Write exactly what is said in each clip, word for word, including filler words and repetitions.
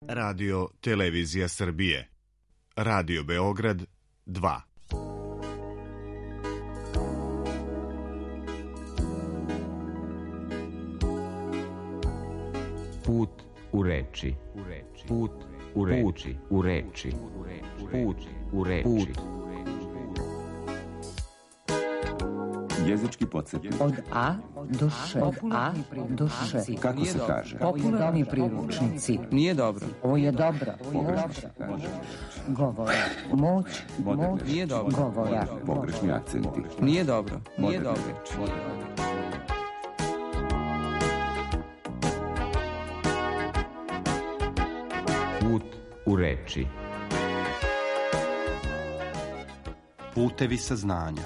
Radio Televizija Srbije. Radio Beograd dva. Put u reči. Put u reči. U reči. Put u reči. Jezički podsjetnik. Od A do Š. Od A do Š. Kako se kaže? Popularni priručnici. Nije dobro. Ovo je dobro. Pogrešno se kaže. Govor. Moć. Moć. Nije dobro. Govora. Pogrešni akcenti. Nije dobro. Nije Moderne dobro. reči. Put u reči. Putevi saznanja.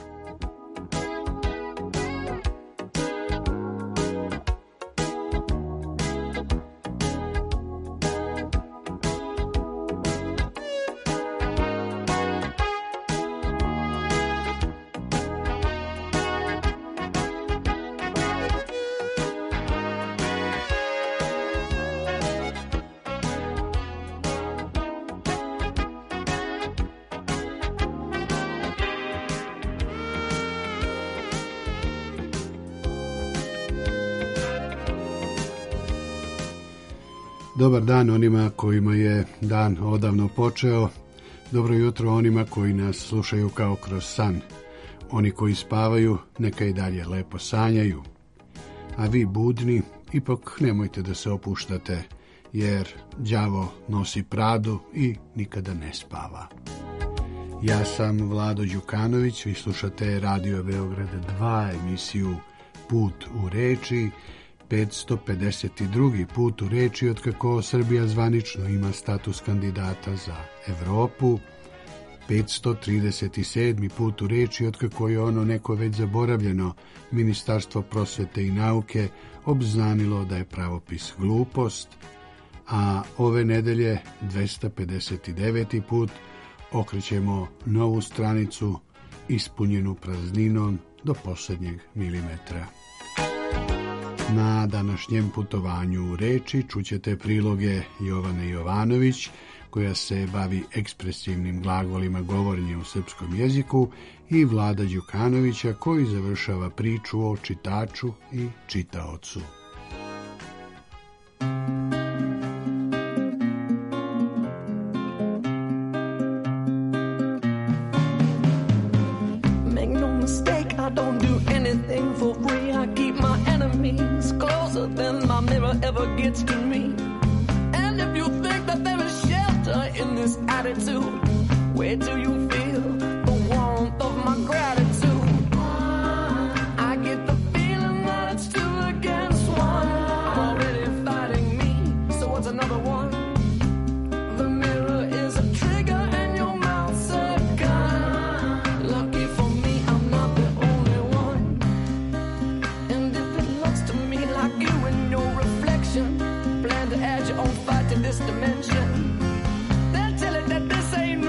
Dobar dan onima kojima je dan odavno počeo. Dobro jutro onima koji nas slušaju kao kroz san. Oni koji spavaju, neka i dalje lepo sanjaju. A vi budni, ipak nemojte da se opuštate, jer đavo nosi pradu i nikada ne spava. Ja sam Vlado Đukanović, vi slušate Radio Beograd dva, emisiju Put u reči, petsto pedeset drugi put u reči otkako Srbija zvanično ima status kandidata za Evropu, petsto trideset sedmi put u reči otkako je ono neko već zaboravljeno Ministarstvo prosvete i nauke obznanilo da je pravopis glupost, a ove nedelje dvesta pedeset deveti put okrećemo novu stranicu ispunjenu prazninom do posljednjeg milimetra. Na današnjem putovanju u reči čućete priloge Jovane Jovanović, koja se bavi ekspresivnim glagolima govorenja u srpskom jeziku, i Vlada Đukanovića, koji završava priču o čitaču i čitaocu. Than my mirror ever gets to me. And if you think that there is shelter in this attitude, where do you feel the warmth of my gratitude? I get the feeling that it's two against one. I'm already fighting me, so what's another one? The mirror is a trigger and your mouth's a gun. Lucky for me, I'm not the only one. And if it looks to me like you and your reflection plan to add your own fight to this dimension, then tell it that this ain't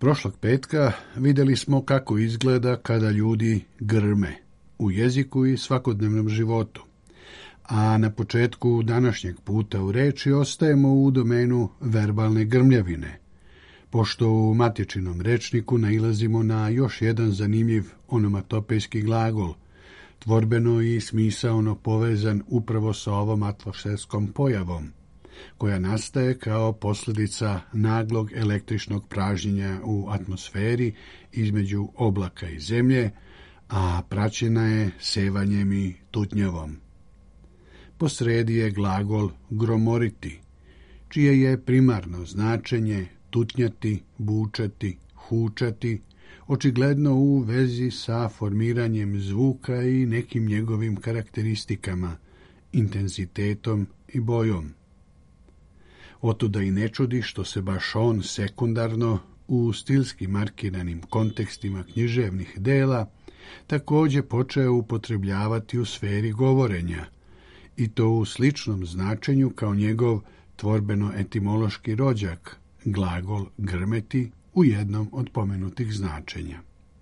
Prošlog petka vidjeli smo kako izgleda kada ljudi grme u jeziku i svakodnevnom životu. A na početku današnjeg puta u reči ostajemo u domenu verbalne grmljavine, pošto u matičinom rečniku nailazimo na još jedan zanimljiv onomatopejski glagol, tvorbeno i smisaono povezan upravo sa ovom atmosferskom pojavom, koja nastaje kao posljedica naglog električnog pražnjenja u atmosferi između oblaka i zemlje, a praćena je sevanjem i tutnjavom. Posredi je glagol gromoriti, čije je primarno značenje tutnjati, bučati, hučati, očigledno u vezi sa formiranjem zvuka i nekim njegovim karakteristikama, intenzitetom i bojom. Otuda i ne čudi što se baš on sekundarno u stilski markiranim kontekstima književnih dela također počeo upotrebljavati u sferi govorenja, i to u sličnom značenju kao njegov tvorbeno-etimološki rođak, glagol grmeti u jednom od pomenutih značenja.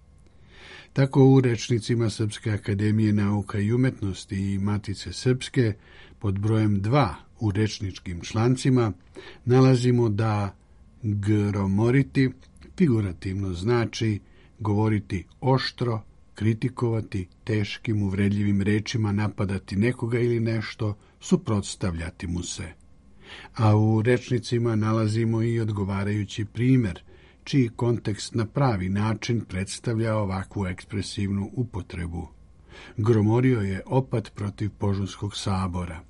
Tako u rečnicima Srpske akademije nauka i umetnosti i Matice Srpske pod brojem dva u rečničkim člancima nalazimo da gromoriti figurativno znači govoriti oštro, kritikovati, teškim uvredljivim rečima napadati nekoga ili nešto, suprotstavljati mu se. A u rečnicima nalazimo i odgovarajući primjer, čiji kontekst na pravi način predstavlja ovakvu ekspresivnu upotrebu. Gromorio je opad protiv Požunskog sabora.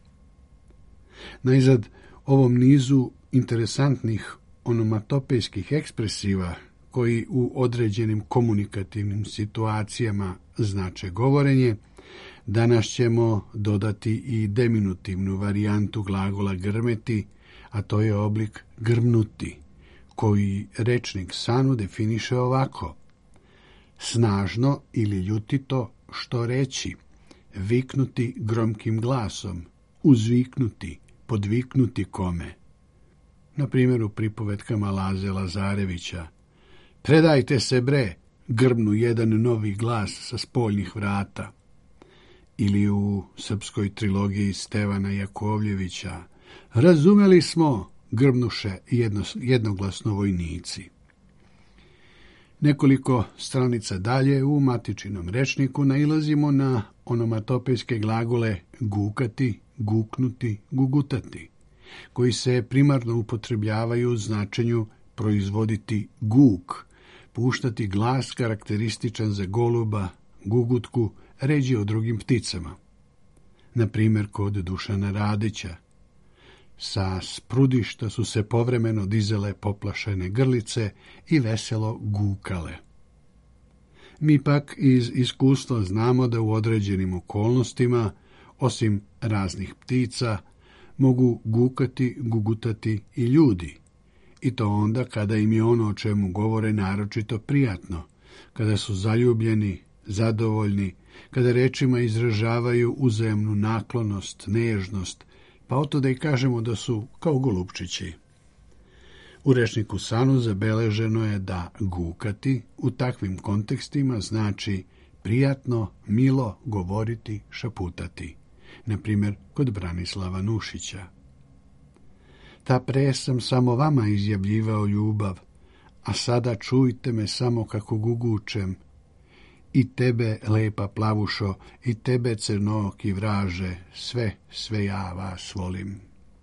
Najzad, ovom nizu interesantnih onomatopejskih ekspresiva, koji u određenim komunikativnim situacijama znače govorenje, danas ćemo dodati i deminutivnu varijantu glagola grmeti, a to je oblik grmnuti, koji rečnik Sanu definiše ovako: snažno ili ljutito što reći, viknuti gromkim glasom, uzviknuti, podviknuti kome. Na primjer u pripovetkama Laze Lazarevića: predajte se bre, grbnu jedan novi glas sa spoljnih vrata. Ili u srpskoj trilogiji Stevana Jakovljevića: razumeli smo, grbnuše jedno, jednoglasno vojnici. Nekoliko stranica dalje u matičinom rečniku nailazimo na onomatopejske glagole gukati, guknuti, gugutati, koji se primarno upotrebljavaju u značenju proizvoditi guk, puštati glas karakterističan za goluba, gugutku, ređi o drugim pticama. Na primjer kod Dušana Radića: sa sprudišta su se povremeno dizale poplašene grlice i veselo gukale. Mi pak iz iskustva znamo da u određenim okolnostima, osim raznih ptica, mogu gukati, gugutati i ljudi, i to onda kada im je ono o čemu govore naročito prijatno, kada su zaljubljeni, zadovoljni, kada rečima izražavaju uzajamnu naklonost, nežnost, pa oto da i kažemo da su kao golupčići. U rečniku Sanu zabeleženo je da gukati u takvim kontekstima znači prijatno, milo govoriti, šaputati, na primjer kod Branislava Nušića. Ta pre sam samo vama izjavljivao ljubav, a sada čujte me samo kako gugučem. I tebe, lepa plavušo, i tebe, crnooki vraže, sve, sve ja vas volim.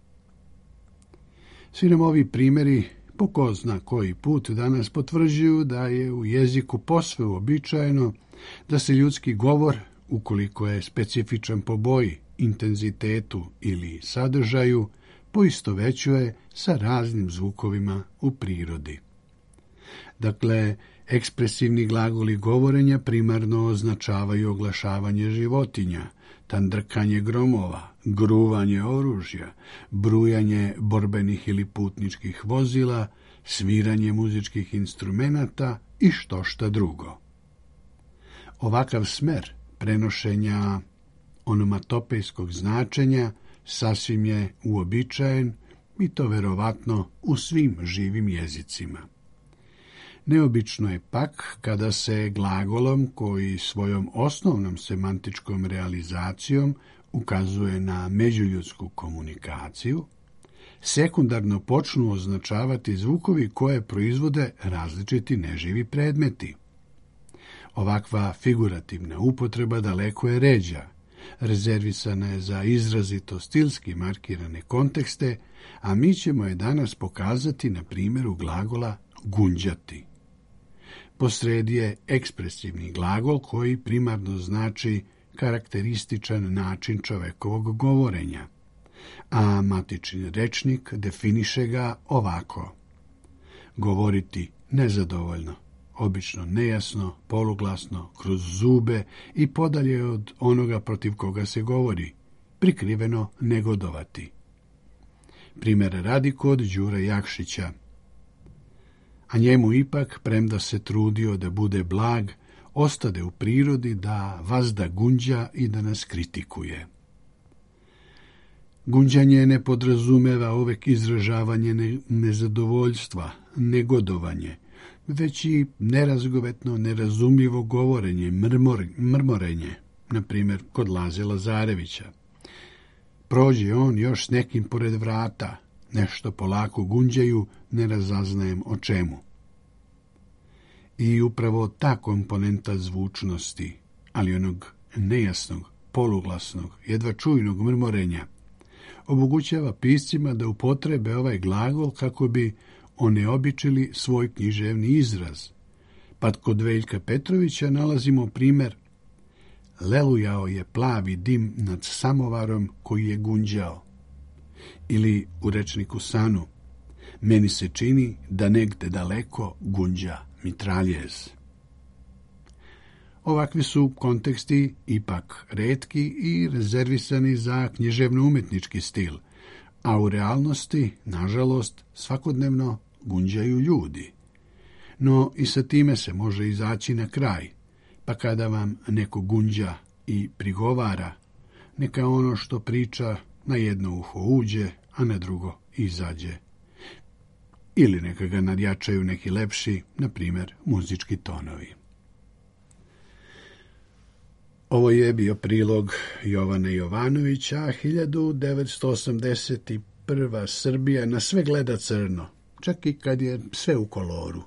Svi nam ovi primjeri, po ko zna koji put, danas potvrđuju da je u jeziku posve uobičajeno da se ljudski govor, ukoliko je specifičan po boji, intenzitetu ili sadržaju, poistovećuje sa raznim zvukovima u prirodi. Dakle, ekspresivni glagoli govorenja primarno označavaju oglašavanje životinja, tandrkanje gromova, gruvanje oružja, brujanje borbenih ili putničkih vozila, sviranje muzičkih instrumenata i što šta drugo. Ovakav smer prenošenja onomatopejskog značenja sasvim je uobičajen i to verovatno u svim živim jezicima. Neobično je pak kada se glagolom koji svojom osnovnom semantičkom realizacijom ukazuje na međuljudsku komunikaciju, sekundarno počnu označavati zvukovi koje proizvode različiti neživi predmeti. Ovakva figurativna upotreba daleko je ređa, rezervisana je za izrazito stilski markirane kontekste, a mi ćemo je danas pokazati na primjeru glagola gunđati. Posredi je ekspresivni glagol koji primarno znači karakterističan način čovekovog govorenja, a matični rečnik definiše ga ovako: govoriti nezadovoljno, obično nejasno, poluglasno, kroz zube i podalje od onoga protiv koga se govori, prikriveno negodovati. Primjer radi kod Đure Jakšića. A njemu ipak, premda se trudio da bude blag, ostade u prirodi da vazda gunđa i da nas kritikuje. Gunđanje ne podrazumeva uvek izražavanje ne, nezadovoljstva, negodovanje, već i nerazgovetno, nerazumljivo govorenje, mrmor, mrmorenje, na primjer kod Laze Lazarevića. Prođe on još s nekim pored vrata, nešto polako gunđaju, ne razaznajem o čemu. I upravo ta komponenta zvučnosti, ali onog nejasnog, poluglasnog, jedva čujnog mrmorenja, omogućava piscima da upotrebe ovaj glagol kako bi oneobičili svoj književni izraz. Pa kod Veljka Petrovića nalazimo primjer: lelujao je plavi dim nad samovarom koji je gunđao. Ili u rečniku Sanu: meni se čini da negde daleko gunđa mitraljez. Ovakvi su konteksti ipak retki i rezervisani za književno-umetnički stil, a u realnosti, nažalost, svakodnevno gunđaju ljudi. No i sa time se može izaći na kraj, pa kada vam neko gunđa i prigovara, neka ono što priča na jedno uho uđe, a na drugo izađe. Ili neka ga nadjačaju neki lepši, na primjer, muzički tonovi. Ovo je bio prilog Jovana Jovanovića, hiljadu devetsto osamdeset prva. Srbija na sve gleda crno, čak i kad je sve u koloru.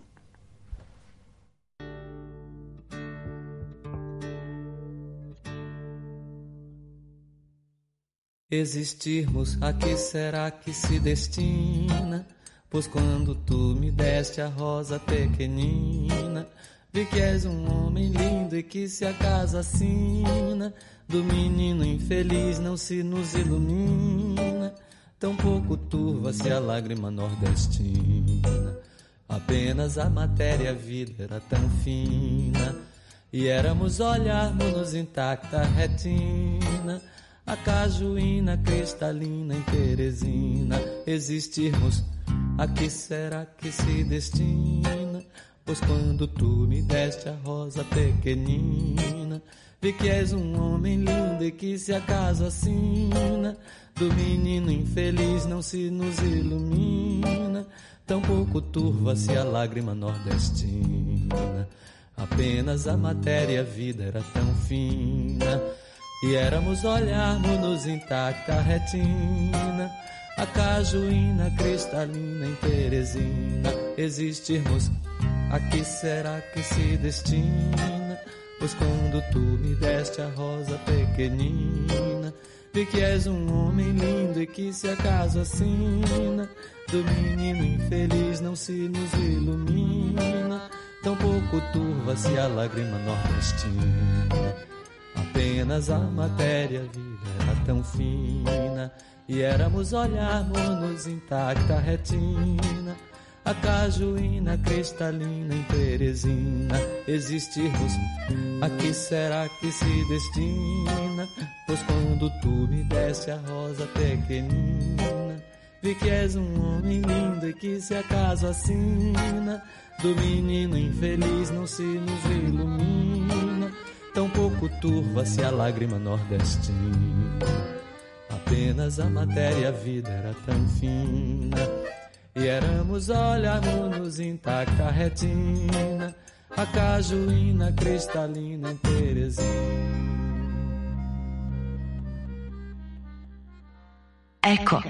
Existirmos, a que será que se destina? Pois quando tu me deste a rosa pequenina, vi que és um homem lindo e que se a casa assina do menino infeliz não se nos ilumina, tão pouco turva-se a lágrima nordestina. Apenas a matéria, a vida era tão fina, e éramos olharmos-nos intacta retina, a cajuína cristalina em Teresina. Existirmos, a que será que se destina? Pois quando tu me deste a rosa pequenina, vi que és um homem lindo e que se acaso assina do menino infeliz não se nos ilumina, tão pouco turva-se a lágrima nordestina. Apenas a matéria, a vida era tão fina, e éramos olharmos-nos intacta retina, a cajuína cristalina em Teresina. Existirmos, a que será que se destina? Pois quando tu me deste a rosa pequenina, vi que és um homem lindo e que se acaso assina do menino infeliz não se nos ilumina, tão pouco turva-se a lágrima nordestina. Apenas a matéria, a vida era tão fina, e éramos olharmos-nos intacta retina, a cajuína cristalina em Teresina. Existirmos, a que será que se destina? Pois quando tu me deste a rosa pequenina, vi que és um homem lindo e que se acaso assina do menino infeliz não se nos ilumina, tão pouco turva-se a lágrima nordestina. Apenas a matéria, a vida era tão fina, E éramos olharmos-nos intacta retina, a cajuína cristalina em Teresina. Eko.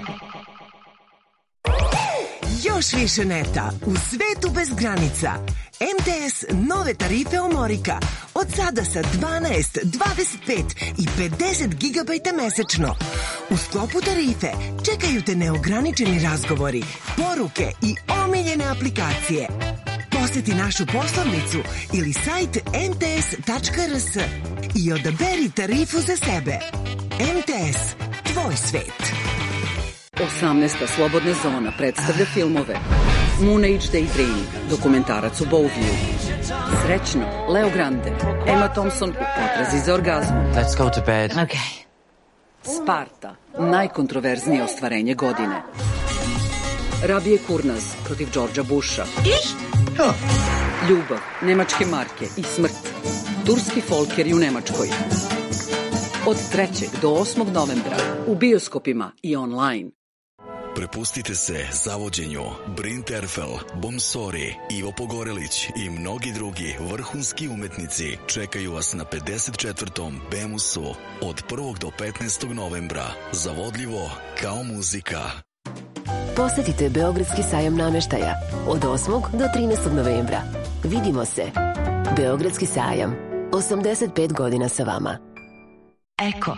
Još više neta u svetu bez granica. M T S nove tarife Omorika. Od sada sa dvanaest, dvadeset pet i pedeset gigabajta mesečno. U sklopu tarife čekaju te neograničeni razgovori, poruke i omiljene aplikacije. Posjeti našu poslovnicu ili sajt em te es tačka er es i odaberi tarifu za sebe. M T S, tvoj svet. osamnaesta slobodna zona predstavlja filmove Moon Age Daydream, dokumentarac o Bowview, Srećno, Leo Grande, Emma Thompson u potrazi za orgazmom. Let's go to bed. Okay. Sparta, najkontroverznije ostvarenje godine. Rabije Kurnaz protiv Đorđa Busha. Oh. Ljubav, nemačke marke i smrt. Turski folkeri u Nemačkoj. Od trećeg do osmog novembra u bioskopima i online. Prepustite se zavođenju. Bryn Terfel, Bomsori, Ivo Pogorelić i mnogi drugi vrhunski umetnici čekaju vas na pedeset četvrtom Bemusu od prvog do petnaestog novembra. Zavodljivo kao muzika. Posetite Beogradski sajam nameštaja od osmog do trinaestog novembra. Vidimo se. Beogradski sajam. osamdeset pet godina sa vama. Eko.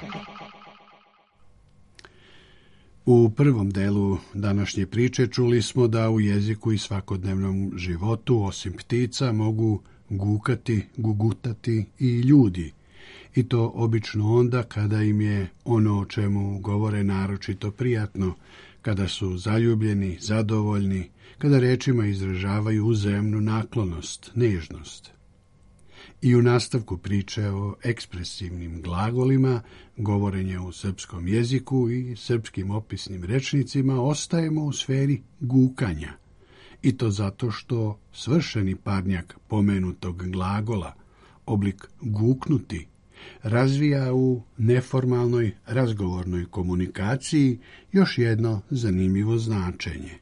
U prvom delu današnje priče čuli smo da u jeziku i svakodnevnom životu, osim ptica, mogu gukati, gugutati i ljudi. I to obično onda kada im je ono o čemu govore naročito prijatno, kada su zaljubljeni, zadovoljni, kada rečima izražavaju uzajamnu naklonost, nežnost. I u nastavku priče o ekspresivnim glagolima, govorenje u srpskom jeziku i srpskim opisnim rečnicima ostajemo u sferi gukanja. I to zato što svršeni parnjak pomenutog glagola, oblik guknuti, razvija u neformalnoj razgovornoj komunikaciji još jedno zanimljivo značenje.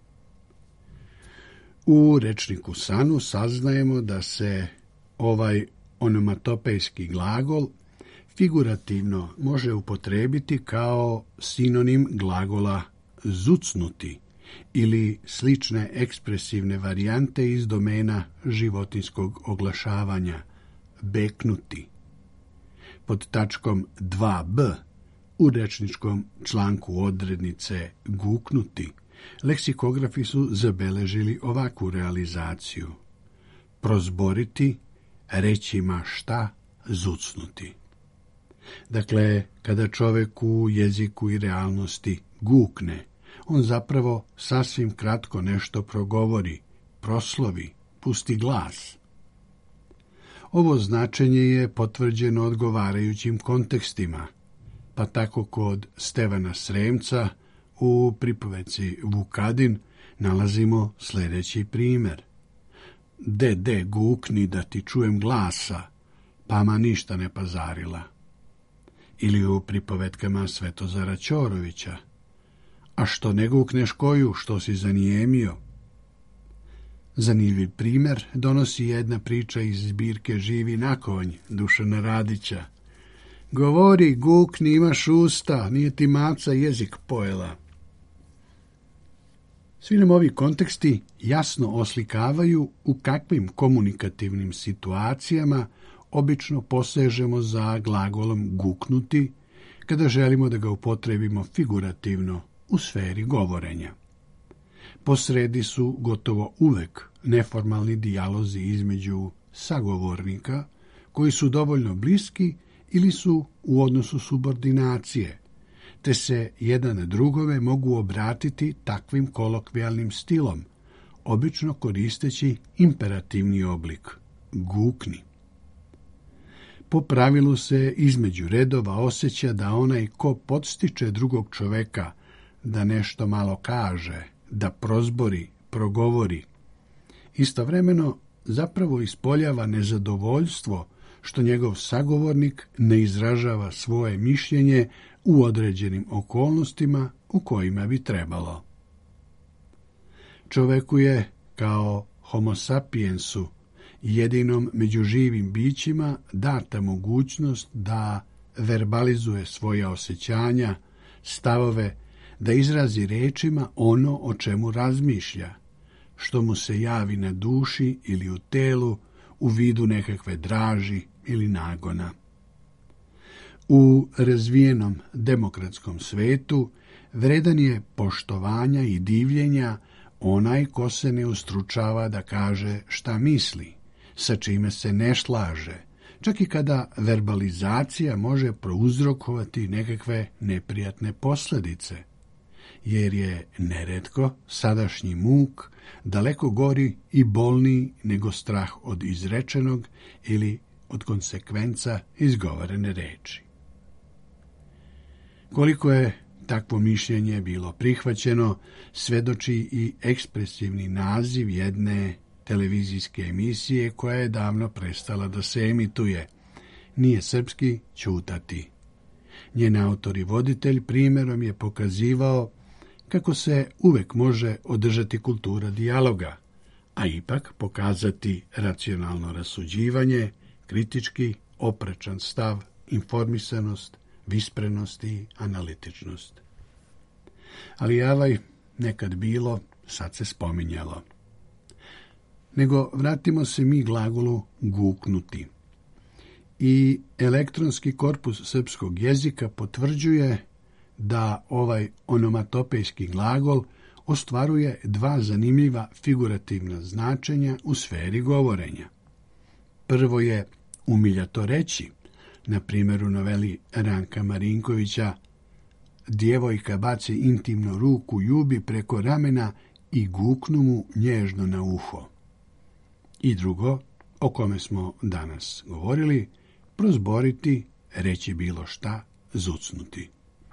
U rečniku Sanu saznajemo da se ovaj onomatopejski glagol figurativno može upotrebiti kao sinonim glagola zucnuti ili slične ekspresivne varijante iz domena životinskog oglašavanja beknuti. Pod tačkom dva b u rečničkom članku odrednice guknuti leksikografi su zabeležili ovakvu realizaciju: prozboriti, rećima šta, zucnuti. Dakle, kada čovek u jeziku i realnosti gukne, on zapravo sasvim kratko nešto progovori, proslovi, pusti glas. Ovo značenje je potvrđeno odgovarajućim kontekstima, pa tako kod Stevana Sremca u pripoveci Vukadin nalazimo sljedeći primjer. De, de, gukni da ti čujem glasa, pa ma ništa ne pazarila. Ili u pripovetkama Svetozara Ćorovića. A što ne gukneš koju, što si zanijemio? Zanimljiv primjer donosi jedna priča iz zbirke Živi na konj Dušana Radića. Govori, gukni, imaš usta, nije ti maca jezik pojela. Svi nam ovi konteksti jasno oslikavaju u kakvim komunikativnim situacijama obično posežemo za glagolom guknuti kada želimo da ga upotrebimo figurativno u sferi govorenja. Posredi su gotovo uvek neformalni dijalozi između sagovornika koji su dovoljno bliski ili su u odnosu subordinacije, te se jedan drugove mogu obratiti takvim kolokvijalnim stilom, obično koristeći imperativni oblik gukni. Po pravilu se između redova osjeća da onaj ko podstiče drugog čoveka da nešto malo kaže, da prozbori, progovori, istovremeno zapravo ispoljava nezadovoljstvo što njegov sagovornik ne izražava svoje mišljenje u određenim okolnostima u kojima bi trebalo. Čoveku je, kao homo sapiensu, jedinom među živim bićima, data mogućnost da verbalizuje svoja osjećanja, stavove, da izrazi rečima ono o čemu razmišlja, što mu se javi na duši ili u telu u vidu nekakve draži ili nagona. U razvijenom demokratskom svetu vredan je poštovanja i divljenja onaj ko se ne ustručava da kaže šta misli, sa čime se ne slaže, čak i kada verbalizacija može prouzrokovati nekakve neprijatne posljedice, jer je neretko sadašnji muk daleko gori i bolniji nego strah od izrečenog ili od konsekvenca izgovorene reči. Koliko je takvo mišljenje bilo prihvaćeno, svedoči i ekspresivni naziv jedne televizijske emisije koja je davno prestala da se emituje. Nije srpski ćutati. Njen autor i voditelj primjerom je pokazivao kako se uvek može održati kultura dijaloga, a ipak pokazati racionalno rasuđivanje, kritički, oprečan stav, informisanost, visprenost i analitičnost. Ali javaj, nekad bilo, sad se spominjalo. Nego vratimo se mi glagolu guknuti. I elektronski korpus srpskog jezika potvrđuje da ovaj onomatopejski glagol ostvaruje dva zanimljiva figurativna značenja u sferi govorenja. Prvo je umiljato reći, na primjer u noveli Ranka Marinkovića, djevojka baci intimno ruku Ljubi preko ramena i guknu mu nježno na uho. I drugo, o kome smo danas govorili, prozboriti, reći bilo šta, zucnuti.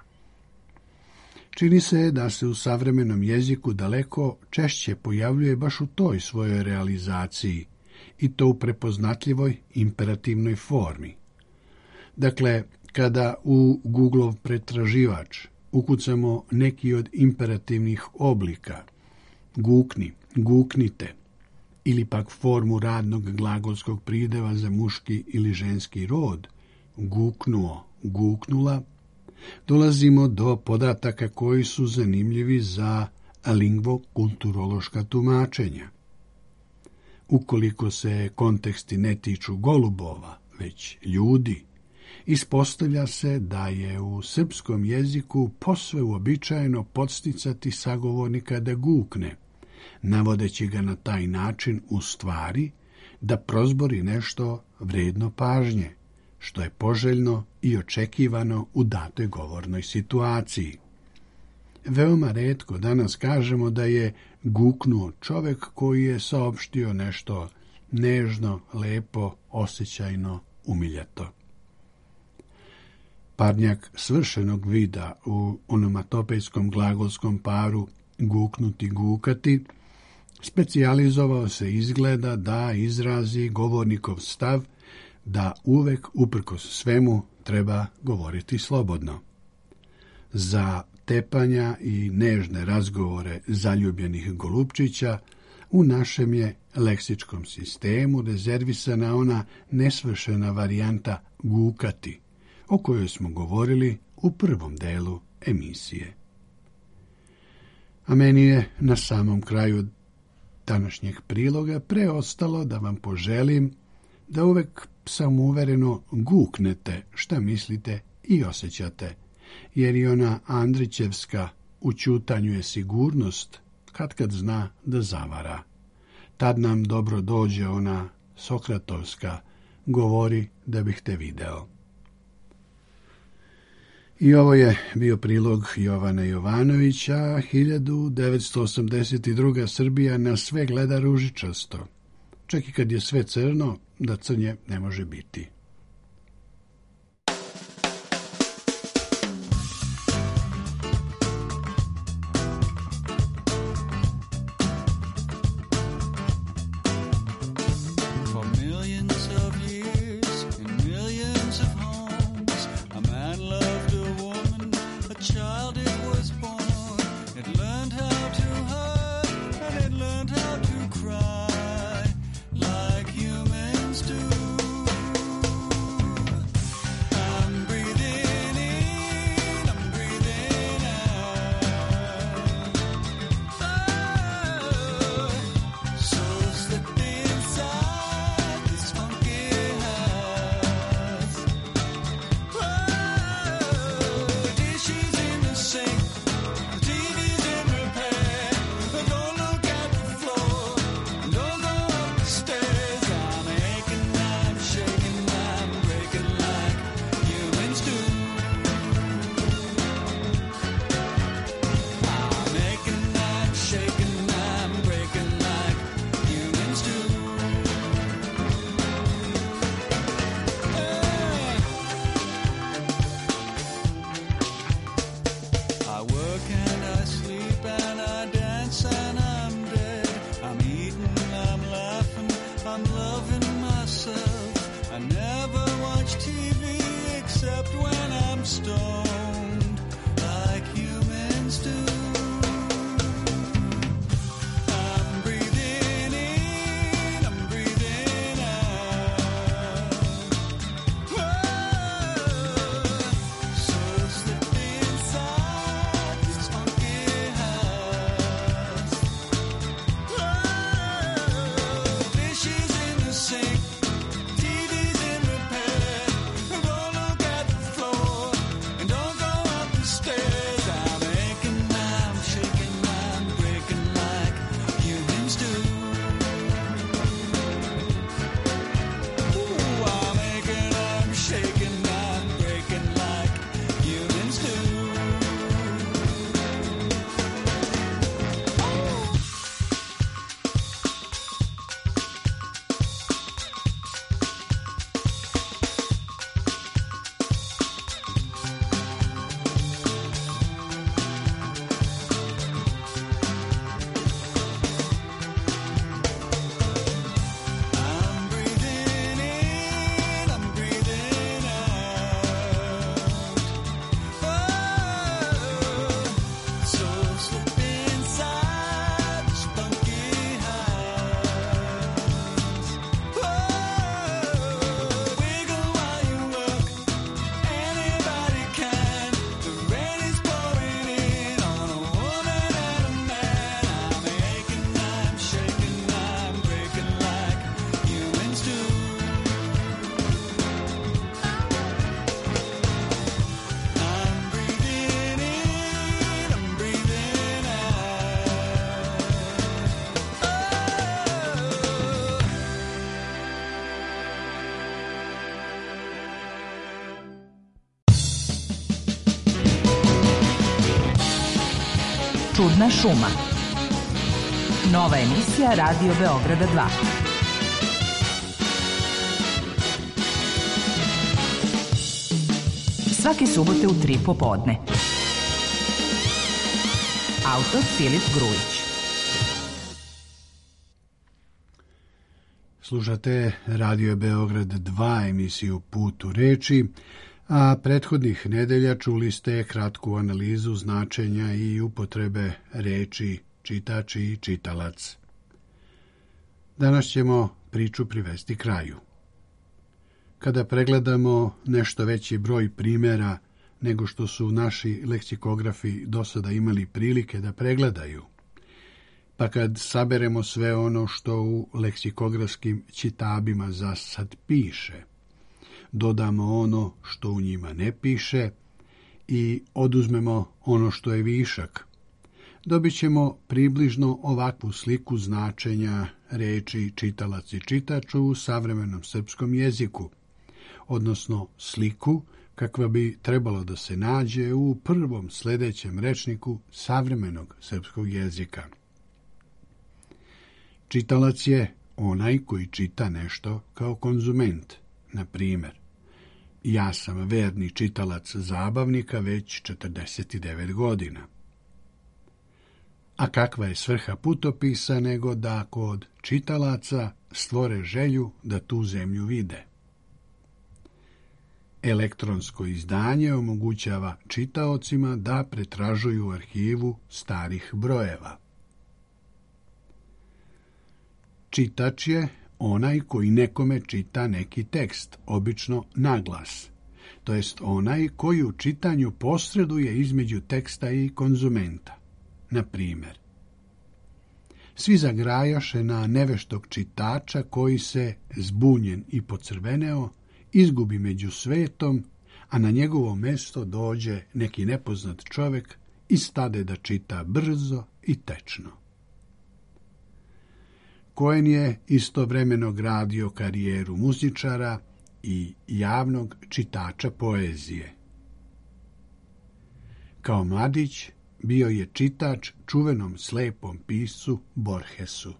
Čini se da se u savremenom jeziku daleko češće pojavljuje baš u toj svojoj realizaciji, i to u prepoznatljivoj imperativnoj formi. Dakle, kada u Googlov pretraživač ukucamo neki od imperativnih oblika, gukni, guknite, ili pak formu radnog glagolskog prideva za muški ili ženski rod, guknuo, guknula, dolazimo do podataka koji su zanimljivi za lingvokulturološka tumačenja. Ukoliko se konteksti ne tiču golubova, već ljudi, ispostavlja se da je u srpskom jeziku posve uobičajeno podsticati sagovornika da gukne, navodeći ga na taj način u stvari da prozbori nešto vredno pažnje, što je poželjno i očekivano u datoj govornoj situaciji. Veoma retko danas kažemo da je guknuo čovjek koji je saopštio nešto nežno, lepo, osjećajno, umiljato. Parnjak svršenog vida u onomatopejskom glagolskom paru guknuti, gukati specijalizovao se izgleda da izrazi govornikov stav da uvek, uprkos svemu, treba govoriti slobodno. Za tepanja i nežne razgovore zaljubljenih golupčića u našem je leksičkom sistemu rezervisana ona nesvršena varijanta gukati, o kojoj smo govorili u prvom delu emisije. A meni je na samom kraju današnjeg priloga preostalo da vam poželim da uvek samouvereno guknete šta mislite i osjećate, jer i ona Andrićevska u ćutanju je sigurnost kad kad zna da zavara. Tad nam dobro dođe ona Sokratovska, govori da bih te video. I ovo je bio prilog Jovana Jovanovića, hiljadu devetsto osamdeset druga. Srbija na sve gleda ružičasto. Čak i kad je sve crno, da crnje ne može biti. Child it was born, it learned how to hurt, and it loving myself. I never watch T V except when I'm stoned, like humans do. I'm breathing in, I'm breathing out. Whoa, so slip inside this funky house. Whoa, dishes in the sink, T V's in repair. Go look at the floor and don't go up the stairs. I'm aching, I'm shaking, I'm breaking like humans do. Ooh, I'm aching, I'm shaking, I'm breaking like humans do. I'm breathing in, I'm breathing out. Oh, so slip inside this funky house. Oh, wiggle while you work, anybody can. The rain is pouring in on a woman and a man. I'm aching, I'm shaking, I'm breaking like humans do. I'm breathing in, I'm breathing out. Oh. Čudna šuma. Nova emisija Radio Beograda dva. Svake subote u tri popodne. Autor Filip Grujić. Slušate Radio Beograd dva, emisiju Put u reči, a prethodnih nedelja čuli ste kratku analizu značenja i upotrebe reči čitač i čitalac. Danas ćemo priču privesti kraju. Kada pregledamo nešto veći broj primjera nego što su naši leksikografi do sada imali prilike da pregledaju, pa kad saberemo sve ono što u leksikografskim čitabima za sad piše, dodamo ono što u njima ne piše i oduzmemo ono što je višak, dobit ćemo približno ovakvu sliku značenja reči čitalac i čitač u savremenom srpskom jeziku, odnosno sliku kakva bi trebalo da se nađe u prvom sljedećem rečniku savremenog srpskog jezika. Čitalac je onaj koji čita nešto kao konzument. Na primjer, ja sam verni čitalac zabavnika već četrdeset devet godina. A kakva je svrha putopisa nego da kod čitalaca stvore želju da tu zemlju vide. Elektronsko izdanje omogućava čitaocima da pretražuju u arhivu starih brojeva. Čitač je onaj koji nekome čita neki tekst, obično naglas, to jest onaj koji u čitanju posreduje između teksta i konzumenta. Na primjer, svi zagrajaše na neveštog čitača koji se, zbunjen i pocrveneo, izgubi među svetom, a na njegovo mesto dođe neki nepoznat čovjek i stade da čita brzo i tečno. Cohen je istovremeno gradio karijeru muzičara i javnog čitača poezije. Kao mladić bio je čitač čuvenom slepom piscu Borgesu.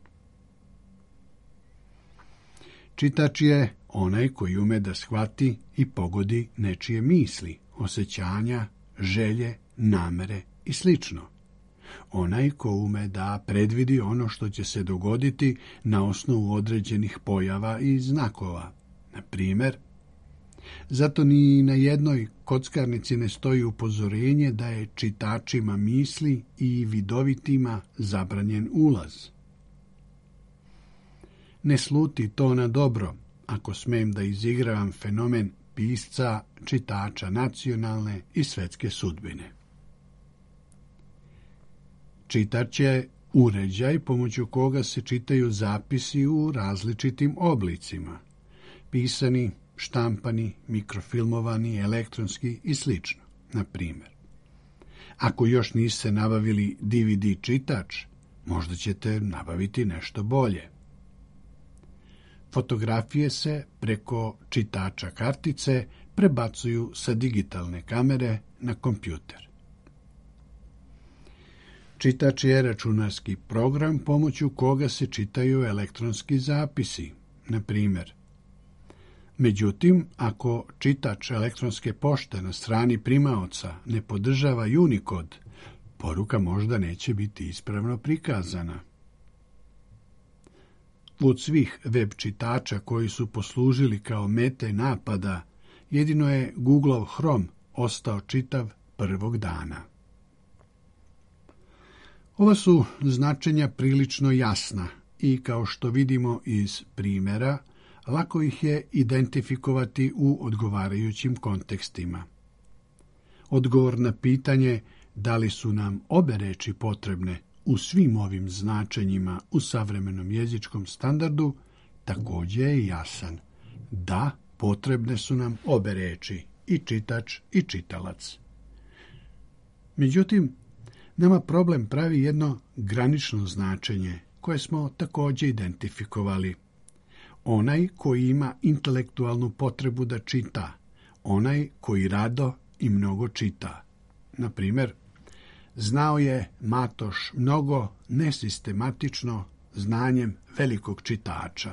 Čitač je onaj koji ume da shvati i pogodi nečije misli, osjećanja, želje, namere i slično. onaj ko ume da predvidi ono što će se dogoditi na osnovu određenih pojava i znakova. Na primjer, zato ni na jednoj kockarnici ne stoji upozorenje da je čitačima misli i vidovitima zabranjen ulaz. Ne sluti to na dobro, ako smem da izigravam fenomen pisca, čitača nacionalne i svetske sudbine. Čitač je uređaj pomoću koga se čitaju zapisi u različitim oblicima, pisani, štampani, mikrofilmovani, elektronski i slično. Na primjer, ako još niste nabavili D V D čitač, možda ćete nabaviti nešto bolje. Fotografije se preko čitača kartice prebacuju sa digitalne kamere na kompjuter. Čitač je računarski program pomoću koga se čitaju elektronski zapisi, na primjer. Međutim, ako čitač elektronske pošte na strani primaoca ne podržava Unicode, poruka možda neće biti ispravno prikazana. Od svih web čitača koji su poslužili kao mete napada, jedino je Google Chrome ostao čitav prvog dana. Ova su značenja prilično jasna i, kao što vidimo iz primjera, lako ih je identifikovati u odgovarajućim kontekstima. Odgovor na pitanje da li su nam obe reči potrebne u svim ovim značenjima u savremenom jezičkom standardu također je jasan. Da, potrebne su nam obe reči, i čitač i čitalac. Međutim, nama problem pravi jedno granično značenje koje smo također identifikovali. Onaj koji ima intelektualnu potrebu da čita, onaj koji rado i mnogo čita. Na primjer, znao je Matoš mnogo nesistematično znanjem velikog čitača.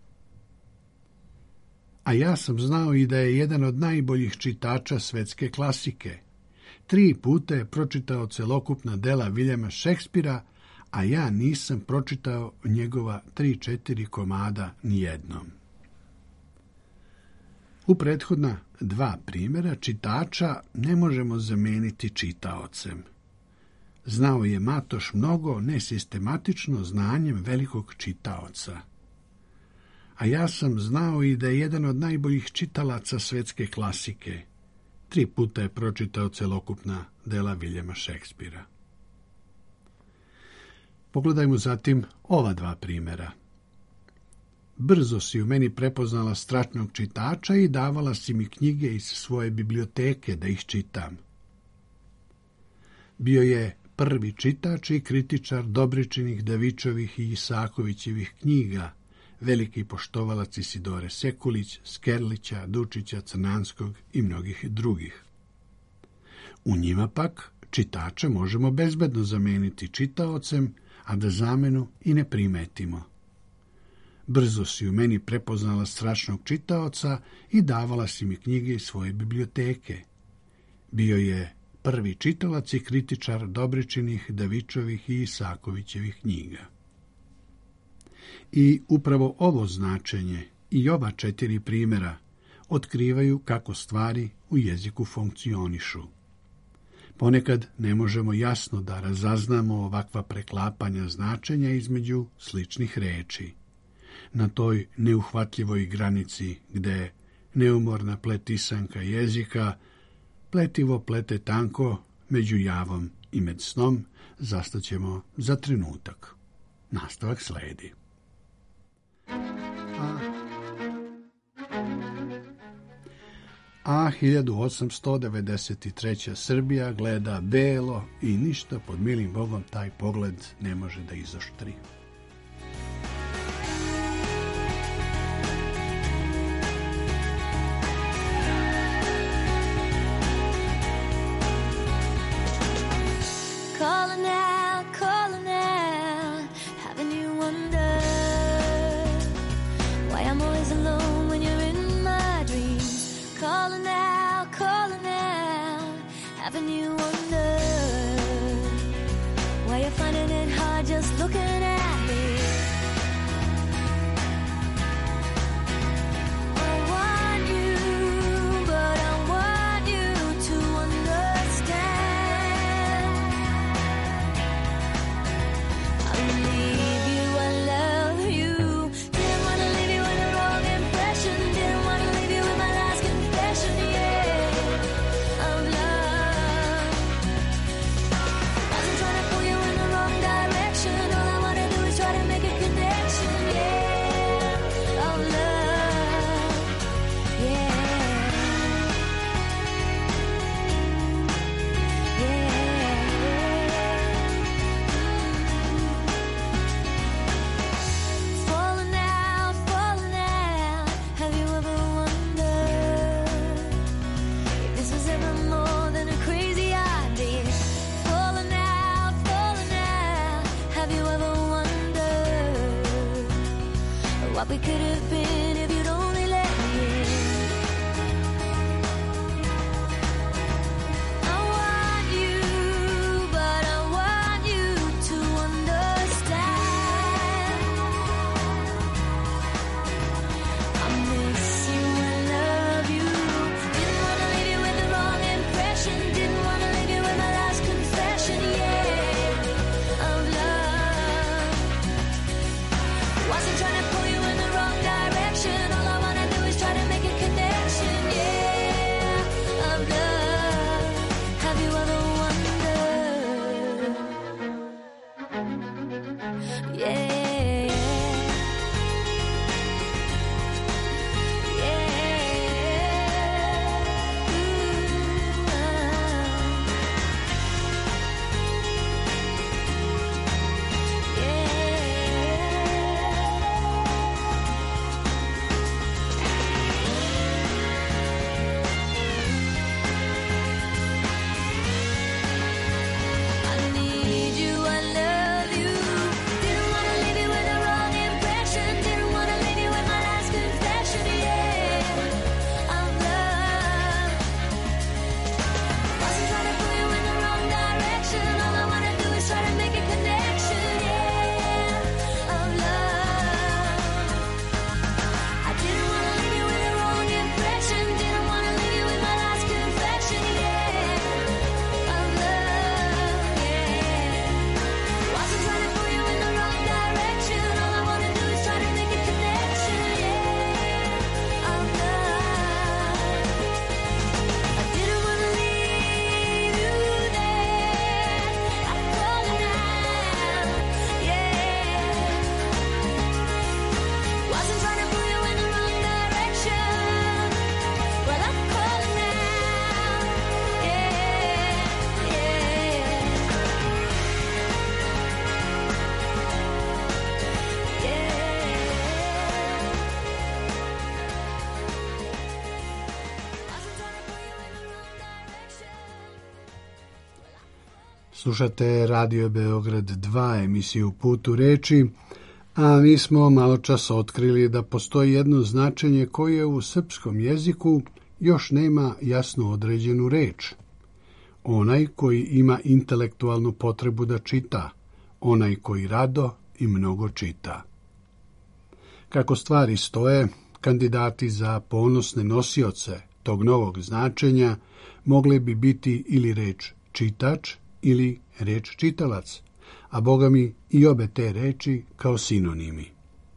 A ja sam znao i da je jedan od najboljih čitača svetske klasike. Tri puta je pročitao celokupna dela Viljama Šekspira, a ja nisam pročitao njegova tri četiri komada nijednom. U prethodna dva primjera čitača ne možemo zameniti čitaocem. Znao je Matoš mnogo nesistematično znanjem velikog čitaoca. A ja sam znao i da je jedan od najboljih čitalaca svetske klasike. Tri puta je pročitao celokupna dela Viljama Šekspira. Pogledajmo zatim ova dva primjera. Brzo si u meni prepoznala strašnog čitača i davala si mi knjige iz svoje biblioteke da ih čitam. Bio je prvi čitač i kritičar Dobričinih, Davičovih i Isakovićevih knjiga, veliki poštovalac Isidore Sekulić, Skerlića, Dučića, Crnanskog i mnogih drugih. U njima pak čitača možemo bezbedno zameniti čitaocem, a da zamenu i ne primetimo. Brzo si u meni prepoznala strašnog čitaoca i davala si mi knjige iz svoje biblioteke. Bio je prvi čitalac i kritičar Dobričinih, Davičovih i Isakovićevih knjiga. I upravo ovo značenje i ova četiri primjera otkrivaju kako stvari u jeziku funkcionišu. Ponekad ne možemo jasno da razaznamo ovakva preklapanja značenja između sličnih reči. Na toj neuhvatljivoj granici gde neumorna pletisanka jezika pletivo plete tanko među javom i med snom, zastaćemo za trenutak. Nastavak sledi. A, A hiljadu osamsto devedeset treće. Srbija gleda belo i ništa pod milim Bogom taj pogled ne može da izoštri. Calling out, calling out, having you wonder why I'm always alone when you're in my dreams. Calling out, calling out, having you wonder why we could have been if you'd only let me in. I want you, but I want you to understand. I miss you, I love you. Didn't want to leave you with the wrong impression. Didn't want to leave you with my last confession, yeah, of love. Wasn't trying to pull you in the wrong direction. All I wanna do is try to make a connection, yeah, of love. Have you ever wondered? Yeah. I need you, I love you. Didn't wanna leave you with the wrong impression. Didn't wanna leave you with my last confession, yeah, of love. Wasn't trying to pull you in the wrong direction. All I wanna do is try to make a connection, yeah, of love. I didn't wanna leave you with the wrong impression. Didn't wanna leave you with my last confession, yeah, of love, yeah. Wasn't trying to pull you in the wrong direction. All I wanna do is try to make a connection, yeah, of love. I didn't wanna leave you there. I'm calling out, yeah. Wasn't trying to pull you in the wrong direction. Well, I'm calling out, yeah, Slušate Radio Beograd dva, emisiju Put u reči, a mi smo malo čas otkrili da postoji jedno značenje koje u srpskom jeziku još nema jasno određenu reč. Onaj koji ima intelektualnu potrebu da čita, onaj koji rado i mnogo čita. Kako stvari stoje, kandidati za ponosne nosioce tog novog značenja mogli bi biti ili reč čitač ili reč čitalac, a bogami i obe te reči kao sinonimi.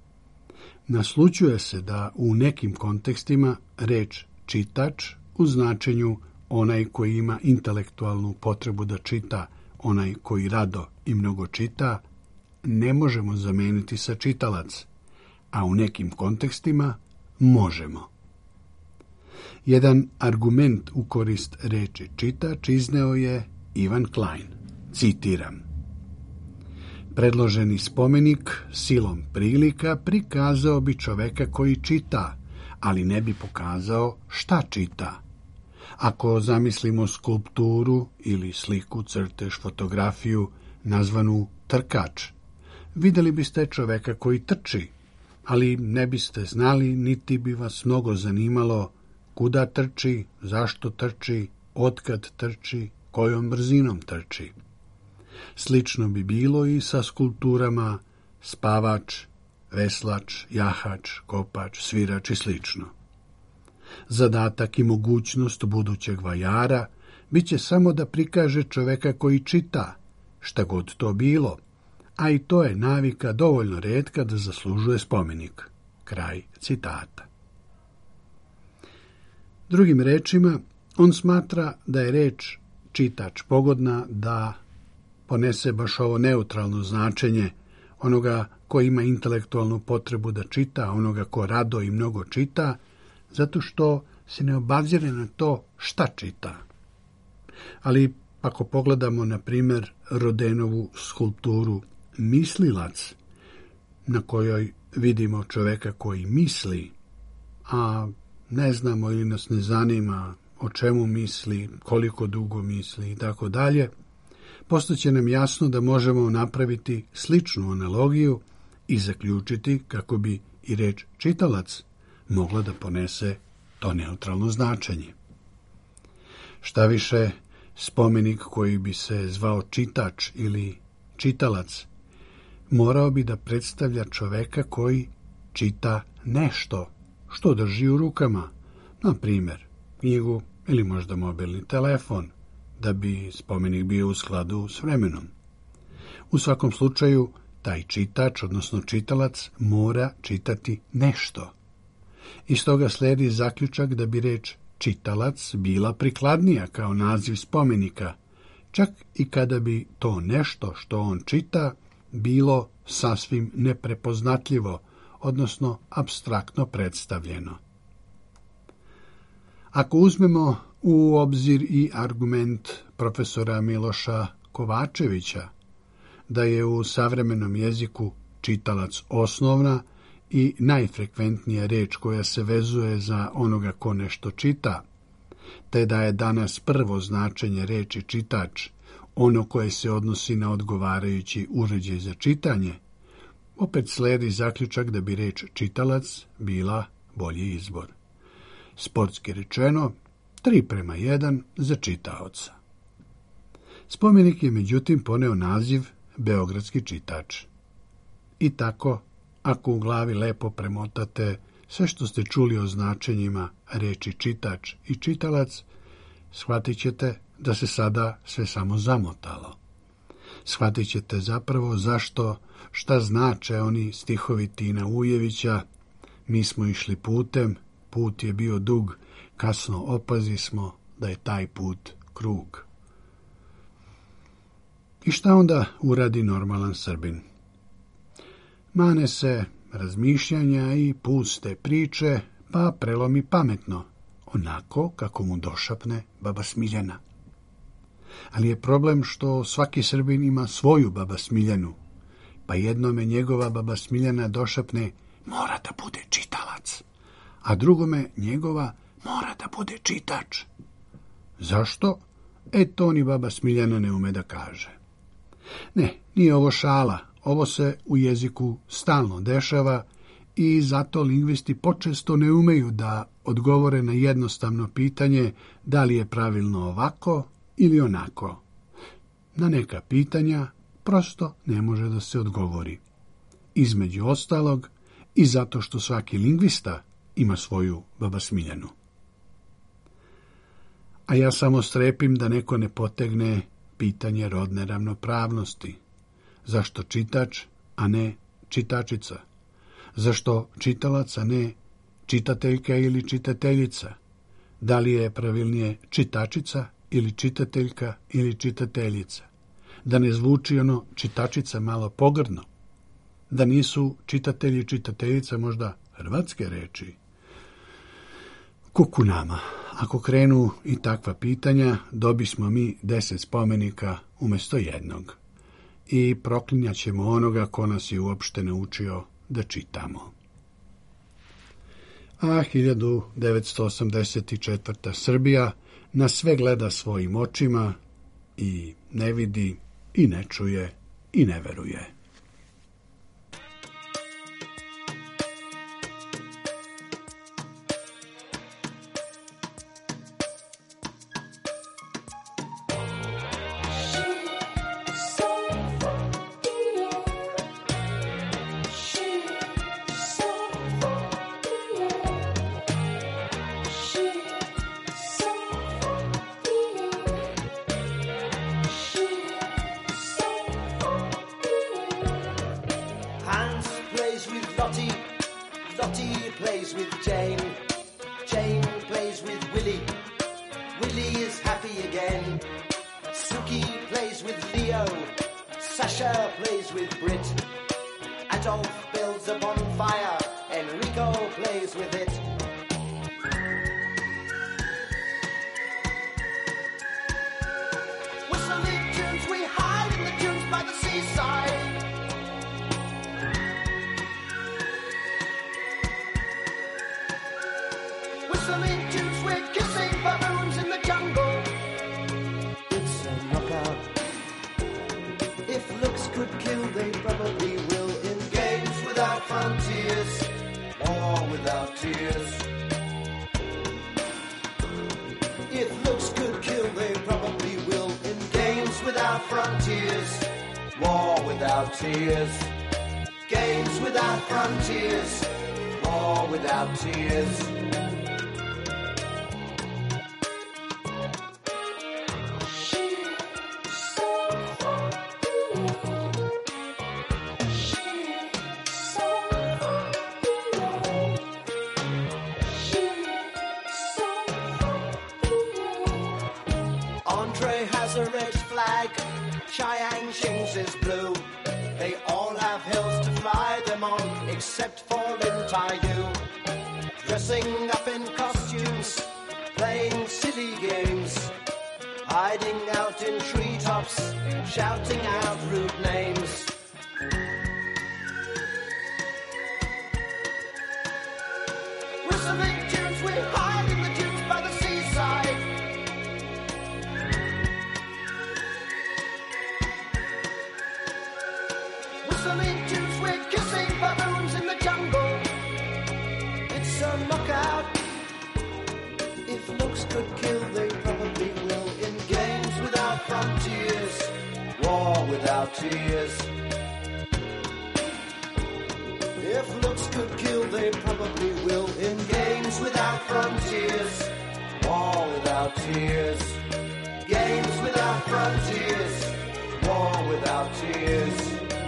Naslućuje se da u nekim kontekstima reč čitač u značenju onaj koji ima intelektualnu potrebu da čita, onaj koji rado i mnogo čita, ne možemo zameniti sa čitalac, a u nekim kontekstima možemo. Jedan argument u korist reči čitač izneo je Ivan Klein. Citiram: predloženi spomenik silom prilika prikazao bi čoveka koji čita, ali ne bi pokazao šta čita. Ako zamislimo skulpturu ili sliku, crtež, fotografiju nazvanu trkač, vidjeli biste čoveka koji trči, ali ne biste znali niti bi vas mnogo zanimalo kuda trči, zašto trči, otkad trči, kojom brzinom trči. Slično bi bilo i sa skulpturama spavač, veslač, jahač, kopač, svirač i slično. Zadatak i mogućnost budućeg vajara bit će samo da prikaže čoveka koji čita, šta god to bilo, a i to je navika dovoljno retka da zaslužuje spomenik. Kraj citata. Drugim rečima, on smatra da je reč čitač pogodna da ponese baš ovo neutralno značenje onoga ko ima intelektualnu potrebu da čita, onoga ko rado i mnogo čita, zato što se ne obazire na to šta čita. Ali ako pogledamo, na primjer, Rodenovu skulpturu Mislilac, na kojoj vidimo čoveka koji misli, a ne znamo ili nas ne zanima o čemu misli, koliko dugo misli i tako dalje, postaće nam jasno da možemo napraviti sličnu analogiju i zaključiti kako bi i reč čitalac mogla da ponese to neutralno značenje. Šta više, spomenik koji bi se zvao čitač ili čitalac morao bi da predstavlja čoveka koji čita nešto što drži u rukama, na primjer knjigu ili možda mobilni telefon, da bi spomenik bio u skladu s vremenom. U svakom slučaju, taj čitač, odnosno čitalac, mora čitati nešto. Iz toga sledi zaključak da bi reč čitalac bila prikladnija kao naziv spomenika, čak i kada bi to nešto što on čita bilo sasvim neprepoznatljivo, odnosno apstraktno predstavljeno. Ako uzmemo u obzir i argument profesora Miloša Kovačevića, da je u savremenom jeziku čitalac osnovna i najfrekventnija reč koja se vezuje za onoga ko nešto čita, te da je danas prvo značenje reči čitač ono koje se odnosi na odgovarajući uređaj za čitanje, opet sledi zaključak da bi reč čitalac bila bolji izbor. Sportski rečeno, tri prema jedan za čitaoca. Spomenik je međutim poneo naziv Beogradski čitač. I tako, ako u glavi lepo premotate sve što ste čuli o značenjima reči čitač i čitalac, shvatit ćete da se sada sve samo zamotalo. Shvatit ćete zapravo zašto, šta znače oni stihovi Tina Ujevića: mi smo išli putem, put je bio dug, kasno opazismo da je taj put krug. I šta onda uradi normalan Srbin? Mane se razmišljanja i puste priče, pa prelomi pametno, onako kako mu došapne baba Smiljana. Ali je problem što svaki Srbin ima svoju baba Smiljanu, pa jednome njegova baba Smiljana došapne mora da bude čitalac, a drugome njegova mora da bude čitač. Zašto? E, to ni baba Smiljana ne ume da kaže. Ne, nije ovo šala, ovo se u jeziku stalno dešava i zato lingvisti počesto ne umeju da odgovore na jednostavno pitanje da li je pravilno ovako ili onako. Na neka pitanja prosto ne može da se odgovori. Između ostalog i zato što svaki lingvista ima svoju baba Smiljanu. A ja samo strepim da neko ne potegne pitanje rodne ravnopravnosti. Zašto čitač, a ne čitačica? Zašto čitalac, a ne čitateljka ili čitateljica? Da li je pravilnije čitačica ili čitateljka ili čitateljica? Da ne zvuči ono čitačica malo pogrdno? Da nisu čitatelji i čitateljica možda hrvatske reči? Kuku nama. Ako krenu i takva pitanja, dobismo mi deset spomenika umjesto jednog. I proklinjat ćemo onoga ko nas je uopšte naučio da čitamo. A hiljadu devetsto osamdeset četvrta. Srbija na sve gleda svojim očima i ne vidi, i ne čuje, i ne veruje. Lottie plays with Jane. Jane plays with Willie. Willie is happy again. Suki plays with Leo. Sasha plays with Brit. Adolf builds a bonfire. Enrico plays with it. Whistling tunes, we hide in the dunes by the seaside. Whistling tunes, we're kissing baboons in the jungle. It's a knockout. If looks could kill, they probably will. In games without frontiers, tears. If looks could kill, they probably will. In games without frontiers, war without tears. Games without frontiers, war without tears. Andre has a red flag, Chiang Shing's is blue. They all have hills to fly them on, except for Lin Tai-yu. Dressing up in costumes, playing silly games, hiding out in treetops, shouting out rude names. Whistling tunes, we hide in the dunes by the seaside. Whistling tunes, we're kissing baboons in the jungle. It's a knockout. If looks could kill, they probably will. In games without frontiers, war without tears. If looks could kill, they probably will. In games without frontiers, war without tears. Games without frontiers, war without tears.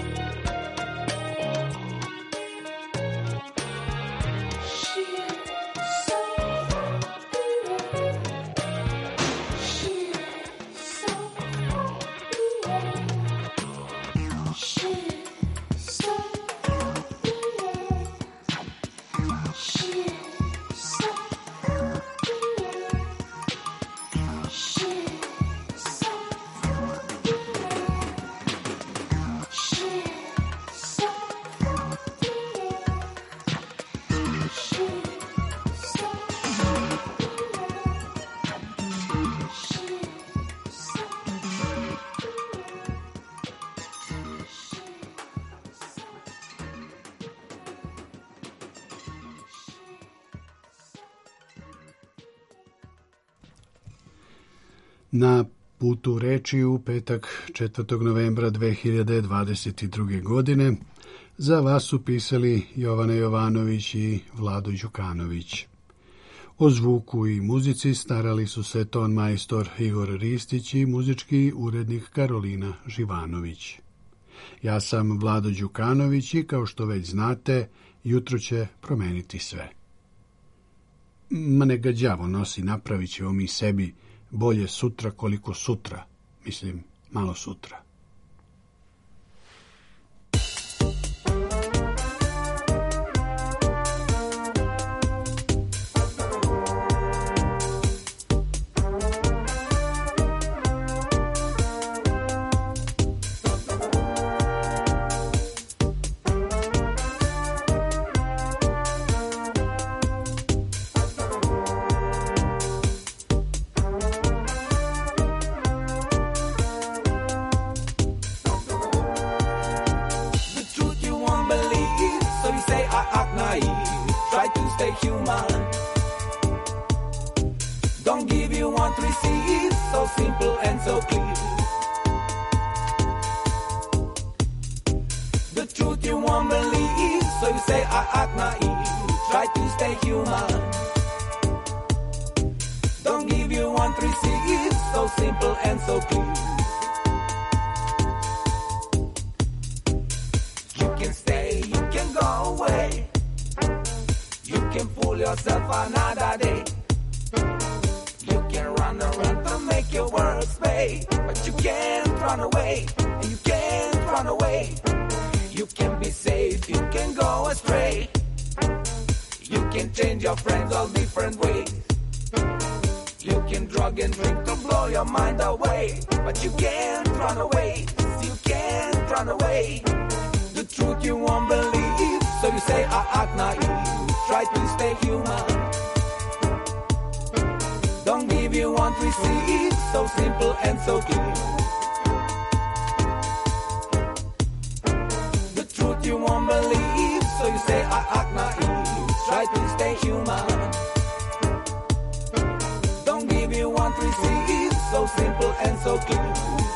Na putu reči u petak četvrtog novembra dve hiljade dvadeset druge. godine za vas su pisali Jovana Jovanović i Vlado Đukanović. O zvuku i muzici starali su se ton majstor Igor Ristić i muzički urednik Karolina Živanović. Ja sam Vlado Đukanović i kao što već znate, jutro će promeniti sve. Ma ne ga đavo nosi, napravit ćemo mi sebi bolje sutra koliko sutra, mislim malo sutra. try to stay human. Don't give you one, three, see, it's so simple and so clear.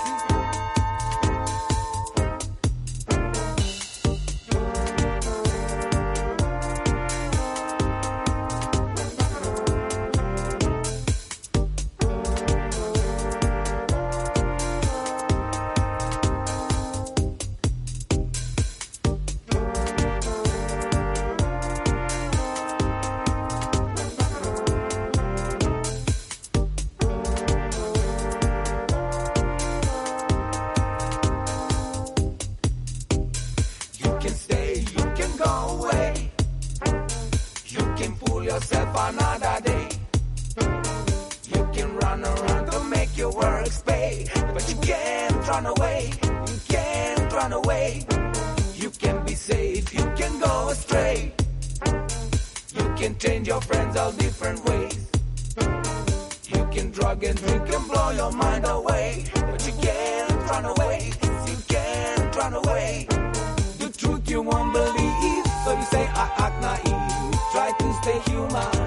You can stay, you can go away. You can fool yourself another day. You can run around to make your works pay. But you can't run away, you can't run away. You can be safe, you can go astray. You can change your friends all different ways. You can drug and drink and blow your mind away. But you can't run away, you can't run away. The truth you won't believe, so you say I act naive. Try to stay human.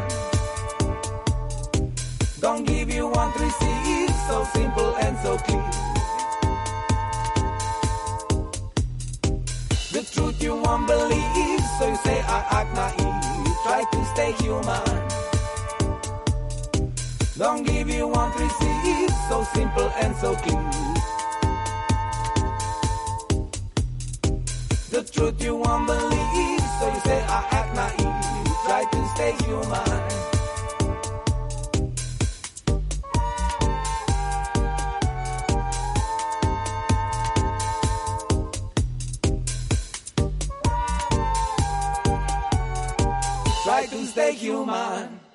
Don't give you one, three, see, it's so simple and so clear. The truth you won't believe, so you say I act naive. Try to stay human. Don't give you one, three, see, it's so simple and so clear. The truth you won't believe, so you say I act naive. Try to stay human. Try to stay human.